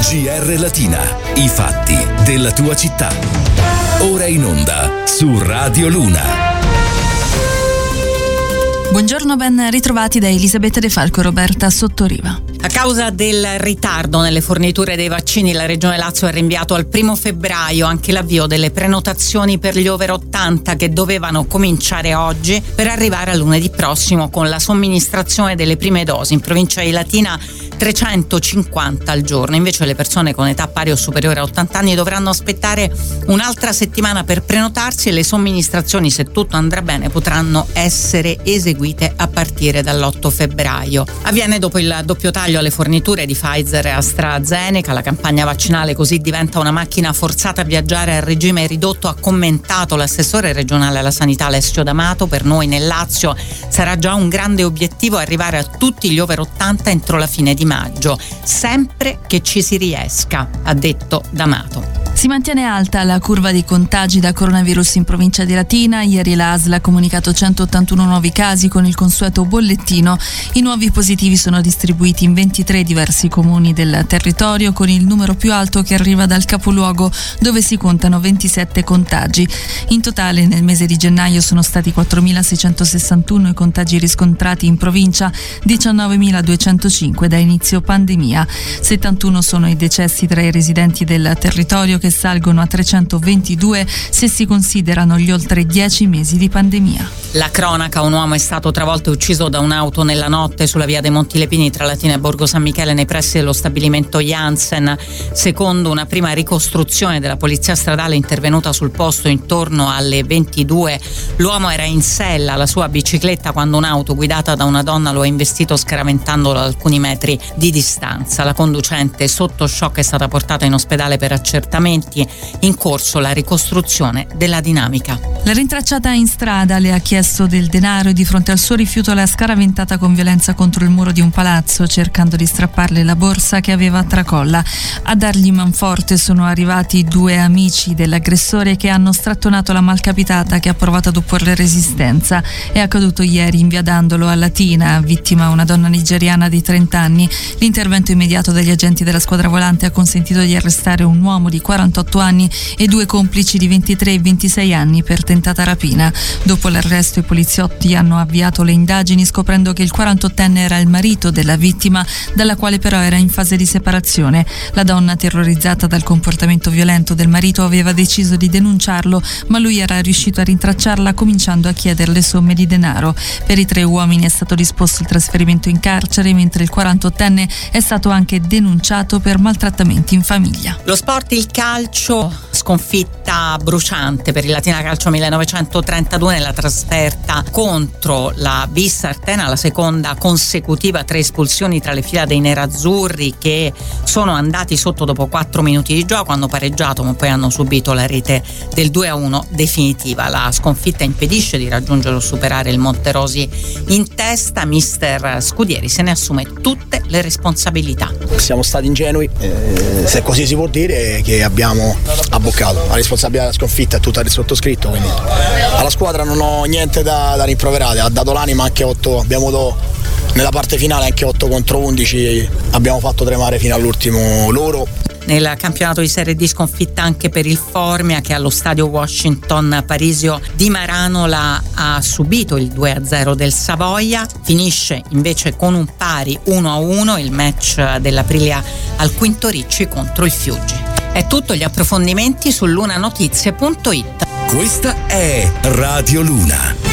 GR Latina, i fatti della tua città. Ora in onda su Radio Luna. Buongiorno, ben ritrovati da Elisabetta De Falco e Roberta Sottoriva. A causa del ritardo nelle forniture dei vaccini, la Regione Lazio ha rinviato al 1 febbraio anche l'avvio delle prenotazioni per gli over 80 che dovevano cominciare oggi per arrivare a lunedì prossimo con la somministrazione delle prime dosi. In provincia di Latina 350 al giorno, invece le persone con età pari o superiore a 80 anni dovranno aspettare un'altra settimana per prenotarsi e le somministrazioni, se tutto andrà bene, potranno essere eseguite a partire dall'8 febbraio. Avviene dopo il doppio taglio alle forniture di Pfizer e AstraZeneca. La campagna vaccinale così diventa una macchina forzata a viaggiare a regime ridotto, ha commentato l'assessore regionale alla sanità Alessio D'Amato. Per noi nel Lazio sarà già un grande obiettivo arrivare a tutti gli over 80 entro la fine di maggio, sempre che ci si riesca, ha detto D'Amato. Si mantiene alta la curva dei contagi da coronavirus in provincia di Latina. Ieri la ASL ha comunicato 181 nuovi casi con il consueto bollettino. I nuovi positivi sono distribuiti in 23 diversi comuni del territorio, con il numero più alto che arriva dal capoluogo, dove si contano 27 contagi. In totale nel mese di gennaio sono stati 4.661 i contagi riscontrati in provincia, 19.205 da inizio pandemia. 71 sono i decessi tra i residenti del territorio, che salgono a 322 se si considerano gli oltre 10 mesi di pandemia. La cronaca: un uomo è stato travolto e ucciso da un'auto nella notte sulla via dei Monti Lepini tra Latina e Borgo San Michele, nei pressi dello stabilimento Janssen. Secondo una prima ricostruzione della polizia stradale intervenuta sul posto intorno alle 22, l'uomo era in sella alla sua bicicletta quando un'auto guidata da una donna lo ha investito, scaraventandolo ad alcuni metri di distanza. La conducente sotto shock è stata portata in ospedale per accertamenti. In corso la ricostruzione della dinamica. La rintracciata in strada le ha chiesto del denaro e di fronte al suo rifiuto l'ha scaraventata con violenza contro il muro di un palazzo, cercando di strapparle la borsa che aveva a tracolla. A dargli manforte sono arrivati due amici dell'aggressore che hanno strattonato la malcapitata, che ha provato ad opporre resistenza. È accaduto ieri in via Dandolo a Latina, vittima una donna nigeriana di 30 anni. L'intervento immediato degli agenti della squadra volante ha consentito di arrestare un uomo di 48 anni e due complici di 23 e 26 anni per tentata rapina. Dopo l'arresto i poliziotti hanno avviato le indagini, scoprendo che il 48enne era il marito della vittima, dalla quale però era in fase di separazione. La donna, terrorizzata dal comportamento violento del marito, aveva deciso di denunciarlo, ma lui era riuscito a rintracciarla, cominciando a chiederle somme di denaro. Per i tre uomini è stato disposto il trasferimento in carcere, mentre il 48enne è stato anche denunciato per maltrattamenti in famiglia. Lo sport, il calcio, sconfitta bruciante per il Latina Calcio 1932 nella trasferta contro la Vis Artena, la seconda consecutiva, 3 espulsioni tra le fila dei nerazzurri, che sono andati sotto dopo 4 minuti di gioco, hanno pareggiato ma poi hanno subito la rete del 2-1 definitiva. La sconfitta impedisce di raggiungere o superare il Monterosi in testa. Mister Scudieri se ne assume tutte le responsabilità. Siamo stati ingenui, se così si può dire, che abbiamo abboccato. La responsabilità della sconfitta è tutta del sottoscritto, quindi alla squadra non ho niente da rimproverare. Ha dato l'anima anche 8, abbiamo avuto nella parte finale anche 8 contro 11, abbiamo fatto tremare fino all'ultimo loro. Nel campionato di Serie D sconfitta anche per il Formia, che allo stadio Washington Parisio di Maranola ha subito il 2-0 del Savoia. Finisce invece con un pari 1-1 il match dell'Aprilia al Quinto Ricci contro il Fiuggi. È tutto, gli approfondimenti su lunanotizie.it. Questa è Radio Luna.